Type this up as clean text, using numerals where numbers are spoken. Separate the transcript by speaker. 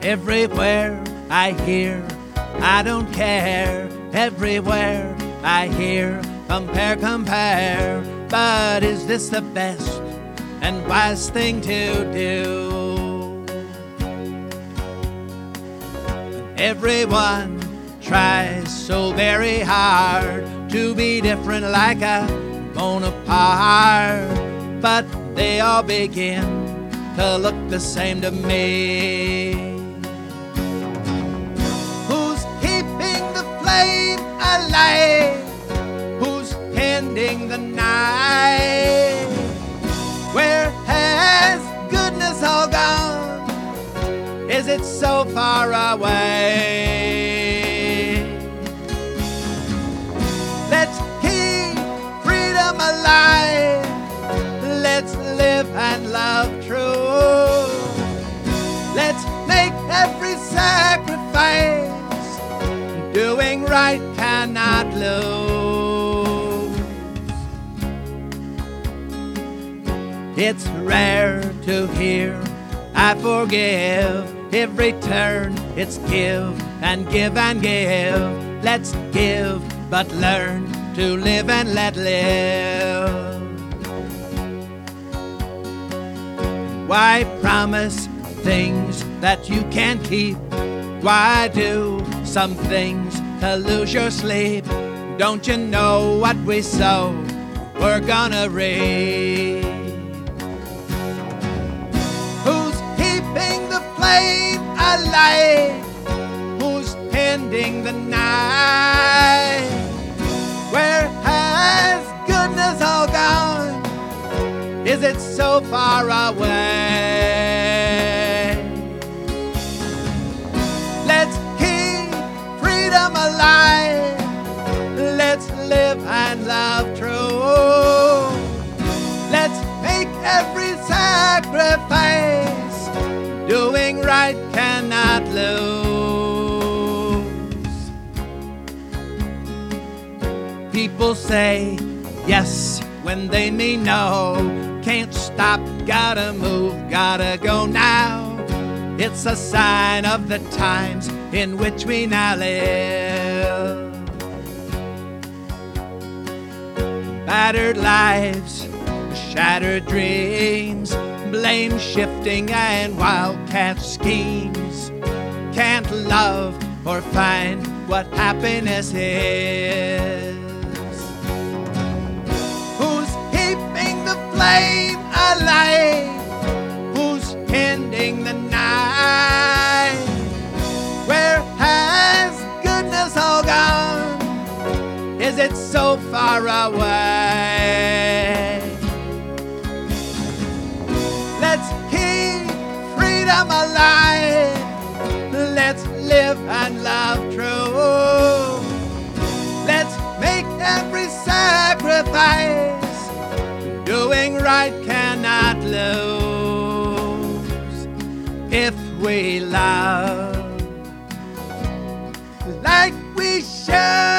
Speaker 1: Everywhere I hear, I don't care. Everywhere I hear, compare, compare. But is this the best and wise thing to do? Everyone tries so very hard to be different like a Bonaparte, but they all begin to look the same to me. Who's keeping the flame alive? Who's tending the night? Where has goodness all gone? Is it so far away? Let's keep freedom alive. Let's live and love true. Let's make every sacrifice. Doing right cannot lose. It's rare to hear I forgive. Every turn it's give and give and give. Let's give but learn to live and let live. Why promise things that you can't keep? Why do some things to lose your sleep? Don't you know what we sow, we're gonna reap? Who's keeping the flame alive? Who's tending the night? Where has goodness all gone? Is it so far away? Let's keep freedom alive. Let's live and love true. Let's make every sacrifice. Doing right cannot lose. People say yes when they mean no. Can't stop, gotta move, gotta go now. It's a sign of the times in which we now live. Battered lives, shattered dreams, blame shifting and wildcat schemes. Can't love or find what happiness is. Who's keeping the flame alive? Who's tending the night? Where has goodness all gone? Is it so far away? Let's keep freedom alive. Let's live and love true. Let's make every sacrifice. Doing right cannot lose. If we love like we should.